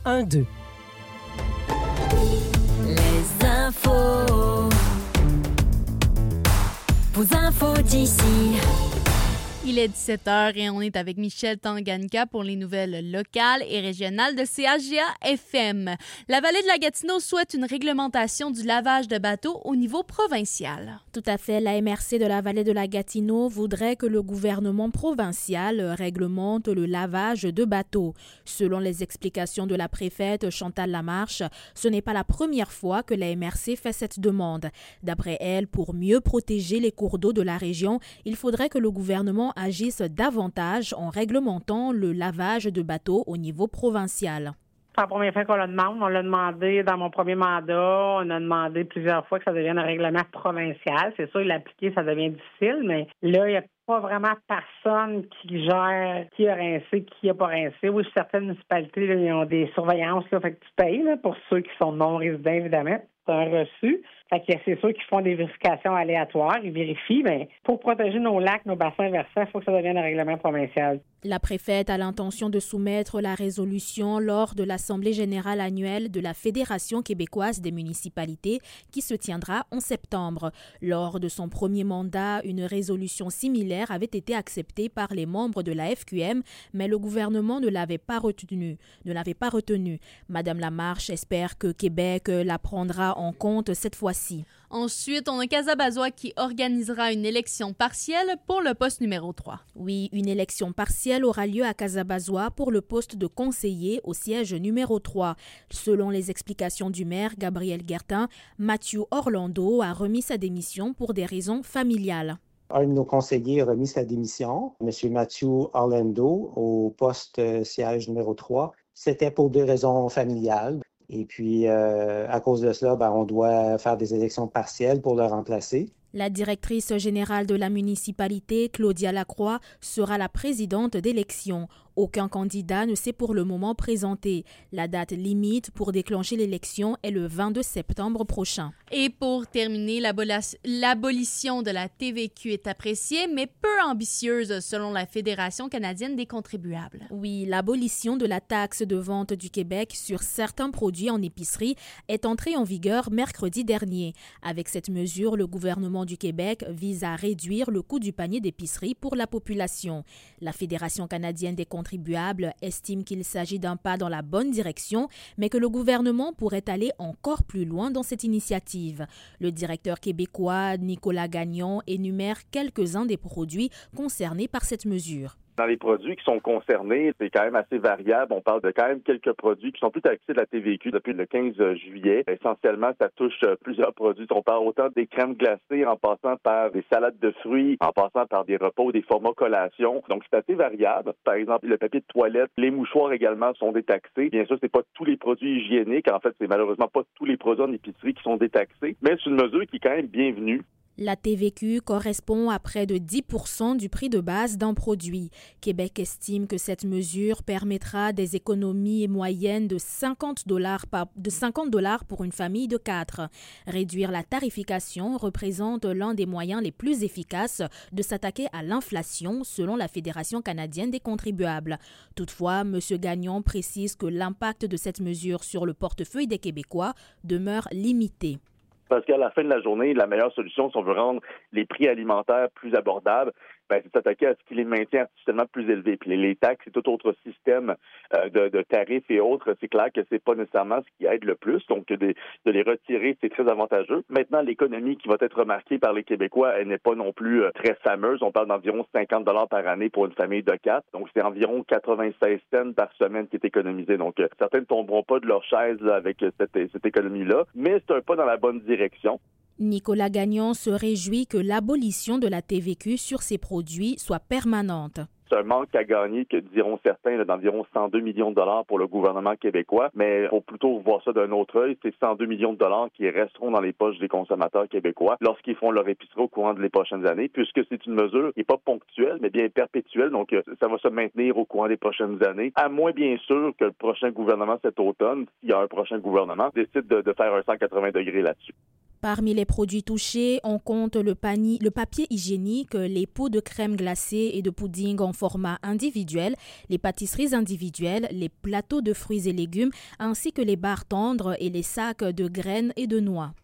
12. Les infos. Vos infos d'ici. Il est 17h et on est avec Michel Tanganyika pour les nouvelles locales et régionales de CHGA FM. La vallée de la Gatineau souhaite une réglementation du lavage de bateaux au niveau provincial. Tout à fait. La MRC de la vallée de la Gatineau voudrait que le gouvernement provincial réglemente le lavage de bateaux. Selon les explications de la préfète Chantal Lamarche, ce n'est pas la première fois que la MRC fait cette demande. D'après elle, pour mieux protéger les cours d'eau de la région, il faudrait que le gouvernement agissent davantage en réglementant le lavage de bateaux au niveau provincial. C'est la première fois qu'on le demande. On l'a demandé dans mon premier mandat. On a demandé plusieurs fois que ça devienne un règlement provincial. C'est sûr, l'appliquer, ça devient difficile, mais là, il n'y a pas vraiment personne qui gère qui a rincé, qui n'a pas rincé. Oui, certaines municipalités, là, ils ont des surveillances, là, fait que tu payes là, pour ceux qui sont non-résidents, évidemment. C'est un reçu. Fait que c'est sûr qu'ils font des vérifications aléatoires, ils vérifient, mais pour protéger nos lacs, nos bassins versants, il faut que ça devienne un règlement provincial. La préfète a l'intention de soumettre la résolution lors de l'Assemblée générale annuelle de la Fédération québécoise des municipalités qui se tiendra en septembre. Lors de son premier mandat, une résolution similaire avait été acceptée par les membres de la FQM, mais le gouvernement ne l'avait pas retenue. Madame Lamarche espère que Québec la prendra en compte cette fois-ci. Ensuite, on a Casabazois qui organisera une élection partielle pour le poste numéro 3. Oui, une élection partielle aura lieu à Casabazois pour le poste de conseiller au siège numéro 3. Selon les explications du maire Gabriel Guertin, Mathieu Orlando a remis sa démission pour des raisons familiales. Un de nos conseillers a remis sa démission, M. Mathieu Orlando, au poste siège numéro 3. C'était pour des raisons familiales. Et puis, à cause de cela, on doit faire des élections partielles pour le remplacer. La directrice générale de la municipalité, Claudia Lacroix, sera la présidente d'élection. Aucun candidat ne s'est pour le moment présenté. La date limite pour déclencher l'élection est le 22 septembre prochain. Et pour terminer, l'abolition de la TVQ est appréciée, mais peu ambitieuse selon la Fédération canadienne des contribuables. Oui, l'abolition de la taxe de vente du Québec sur certains produits en épicerie est entrée en vigueur mercredi dernier. Avec cette mesure, le gouvernement du Québec vise à réduire le coût du panier d'épicerie pour la population. La Fédération canadienne des contribuables estime qu'il s'agit d'un pas dans la bonne direction, mais que le gouvernement pourrait aller encore plus loin dans cette initiative. Le directeur québécois Nicolas Gagnon énumère quelques-uns des produits concernés par cette mesure. Dans les produits qui sont concernés, c'est quand même assez variable. On parle de quand même quelques produits qui sont plus taxés de la TVQ depuis le 15 juillet. Essentiellement, ça touche plusieurs produits. On parle autant des crèmes glacées en passant par des salades de fruits, en passant par des repas ou des formats collations. Donc, c'est assez variable. Par exemple, le papier de toilette, les mouchoirs également sont détaxés. Bien sûr, c'est pas tous les produits hygiéniques. En fait, c'est malheureusement pas tous les produits en épicerie qui sont détaxés. Mais c'est une mesure qui est quand même bienvenue. La TVQ correspond à près de 10% du prix de base d'un produit. Québec estime que cette mesure permettra des économies moyennes de $50 pour une famille de 4. Réduire la tarification représente l'un des moyens les plus efficaces de s'attaquer à l'inflation, selon la Fédération canadienne des contribuables. Toutefois, M. Gagnon précise que l'impact de cette mesure sur le portefeuille des Québécois demeure limité. Parce qu'à la fin de la journée, la meilleure solution, si on veut rendre les prix alimentaires plus abordables, c'est de s'attaquer à ce qui les maintient artificiellement plus élevés. Puis les taxes et tout autre système de tarifs et autres, c'est clair que c'est pas nécessairement ce qui aide le plus. Donc, de les retirer, c'est très avantageux. Maintenant, l'économie qui va être remarquée par les Québécois, elle n'est pas non plus très fameuse. On parle d'environ 50 $ par année pour une famille de 4. Donc, c'est environ 96 cents par semaine qui est économisé. Donc, certains ne tomberont pas de leur chaise là, avec cette économie-là. Mais c'est un pas dans la bonne direction. Nicolas Gagnon se réjouit que l'abolition de la TVQ sur ces produits soit permanente. C'est un manque à gagner que diront certains d'environ 102 millions de dollars pour le gouvernement québécois, mais il faut plutôt voir ça d'un autre œil. C'est 102 millions de dollars qui resteront dans les poches des consommateurs québécois lorsqu'ils font leur épicerie au courant des prochaines années, puisque c'est une mesure qui n'est pas ponctuelle, mais bien perpétuelle. Donc, ça va se maintenir au courant des prochaines années, à moins bien sûr que le prochain gouvernement cet automne, s'il y a un prochain gouvernement, décide de faire un 180 degrés là-dessus. Parmi les produits touchés, on compte le papier hygiénique, les pots de crème glacée et de pudding en format individuel, les pâtisseries individuelles, les plateaux de fruits et légumes, ainsi que les barres tendres et les sacs de graines et de noix.